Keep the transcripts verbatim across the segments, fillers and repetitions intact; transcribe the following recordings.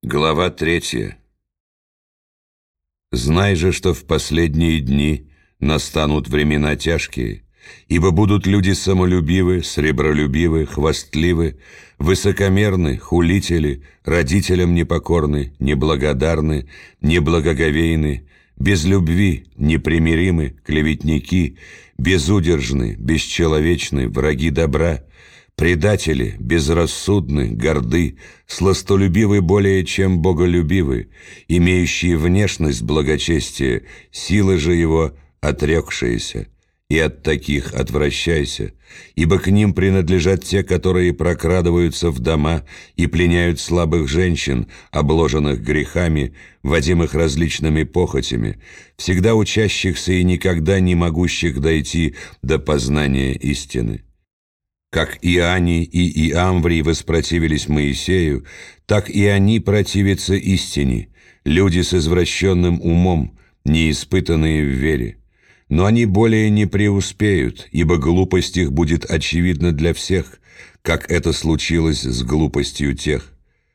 Глава третья. «Знай же, что в последние дни настанут времена тяжкие, ибо будут люди самолюбивы, сребролюбивы, хвастливы, высокомерны, хулители, родителям непокорны, неблагодарны, неблагоговейны, без любви, непримиримы, клеветники, безудержны, бесчеловечны, враги добра, предатели, безрассудны, горды, сластолюбивы более, чем боголюбивы, имеющие внешность благочестия, силы же его отрекшиеся. И от таких отвращайся, ибо к ним принадлежат те, которые прокрадываются в дома и пленяют слабых женщин, обложенных грехами, водимых различными похотями, всегда учащихся и никогда не могущих дойти до познания истины. Как Иоанний и Иамврий воспротивились Моисею, так и они противятся истине, люди с извращенным умом, неиспытанные в вере. Но они более не преуспеют, ибо глупость их будет очевидна для всех, как это случилось с глупостью тех.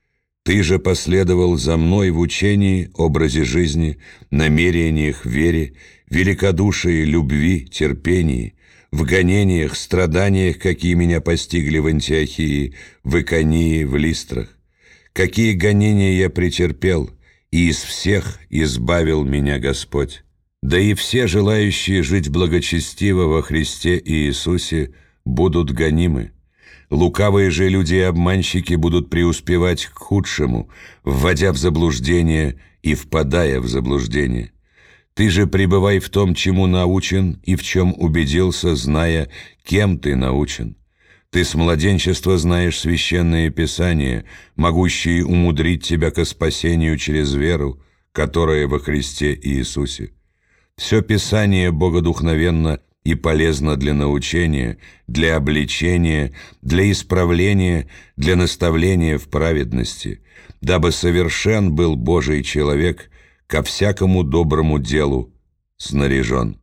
Ты же последовал за мной в учении, образе жизни, намерениях, вере, великодушии, любви, терпении, в гонениях, страданиях, какие меня постигли в Антиохии, в Иконии, в Листрах. Какие гонения я претерпел, и из всех избавил меня Господь. Да и все желающие жить благочестиво во Христе Иисусе будут гонимы. Лукавые же люди и обманщики будут преуспевать к худшему, вводя в заблуждение и впадая в заблуждение. Ты же пребывай в том, чему научен, и в чем убедился, зная, кем ты научен. Ты с младенчества знаешь священные писания, могущие умудрить тебя ко спасению через веру, которая во Христе Иисусе. Все Писание богодухновенно и полезно для научения, для обличения, для исправления, для наставления в праведности, дабы совершен был Божий человек, ко всякому доброму делу снаряжен».